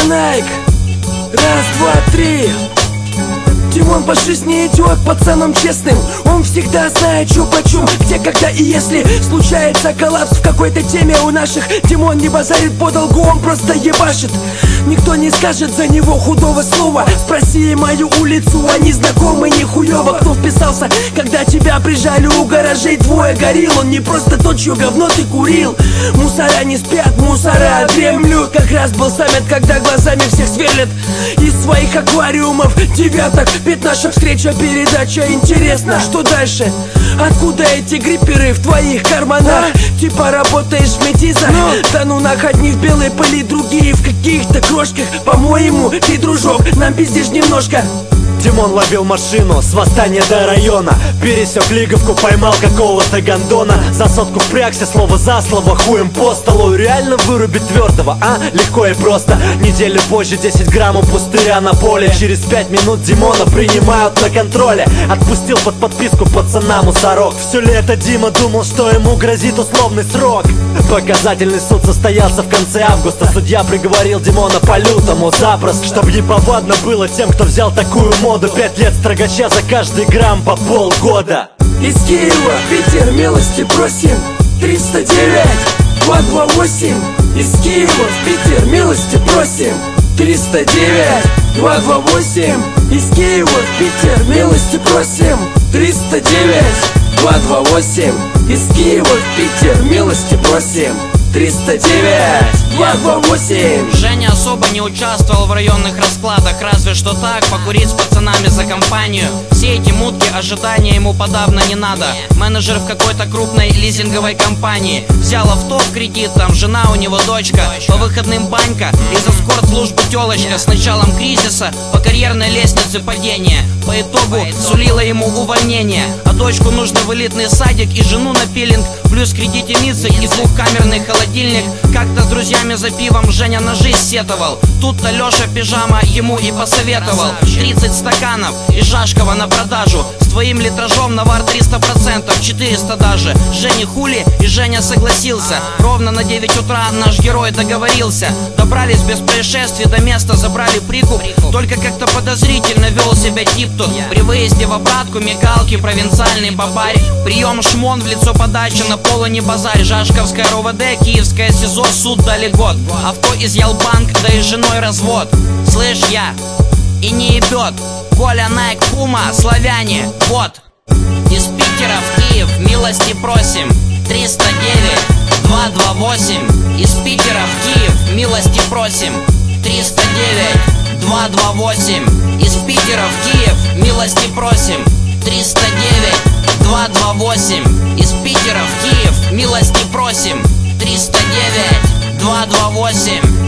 Найк. Раз, два, три. Димон по жизни идет пацаном честным. Он всегда знает, что почем, где, когда и если случается коллапс в какой-то теме у наших. Димон не базарит по долгу, он просто ебашит. Никто не скажет за него худого слова. Спроси мою улицу, они знакомы нихуево. Кто вписался, когда тебя прижали у гаражей, двое горил. Он не просто тот, чье говно ты курил. Мусора не спят, мусора дремлют. Как раз был саммит, когда глазами всех сверлят из своих аквариумов девяток. Ведь наша встреча, передача интересна. Что дальше? Откуда эти грипперы в твоих карманах? Типа работаешь в Метиза? Да ну нах, одни в белой пыли, другие в каких-то крошках. По-моему, ты, дружок, нам пиздишь немножко. Димон ловил машину с восстания до района, пересек Лиговку, поймал какого-то гондона. За сотку впрягся, слово за слово, хуем по столу. Реально вырубить твердого, а? Легко и просто. Недели позже 10 граммов пустыря на поле. Через 5 минут Димона принимают на контроле. Отпустил под подписку пацана мусорок. Все лето Дима думал, что ему грозит условный срок. Показательный суд состоялся в конце августа. Судья приговорил Димона по лютому запросто. Чтоб неповадно было тем, кто взял такую моду. 5 лет строгача за каждый грамм по полгода. Из Киева, Питер, милости просим. 309 228. Из Киева, Питер, милости просим. 309 228. Из Киева, Питер, милости просим. 309 228. Из Киева, Питер, милости просим. 309 228. Женя особо не участвовал в районных раскладах, разве что так, покурить с пацанами за компанию. Все эти мутки, ожидания ему подавно не надо. Менеджер в какой-то крупной лизинговой компании. Взял авто в кредит, там жена, у него дочка. По выходным банька, из эскорт-службы телочка. С началом кризиса по карьерной лестнице падения. По итогу сулила ему увольнение. А дочку нужно в элитный садик и жену на пилинг. Плюс кредитеницы и двухкамерный холодильник. Как-то с друзьями за пивом Женя на жизнь сетовал. Тут-то Леша пижама ему и посоветовал. 30 стаканов и Жашкова на продажу. С твоим литражом навар 300%, 400 даже. Жене хули, и Женя согласился. Ровно на 9 утра наш герой договорился. Добрались без происшествий до места, забрали прикуп. Только как-то подозрительно вел себя тип тут. При выезде в обратку мигалки, провинциальный бабарь. Прием шмон в лицо подача, на полу не базарь. Жашковская РОВД, Киевская СИЗО, суд дали год. Авто изъял банк, да и с женой развод. Слышь, я и не ебет. Коля, Найк, Пума, славяне, вот. Из Питера в Киев милости просим. 309 228. Из Питера в Киев милости просим. 309 228. Из Питера в Киев милости просим. 309 228. Из Питера в Киев милости просим. 309 228.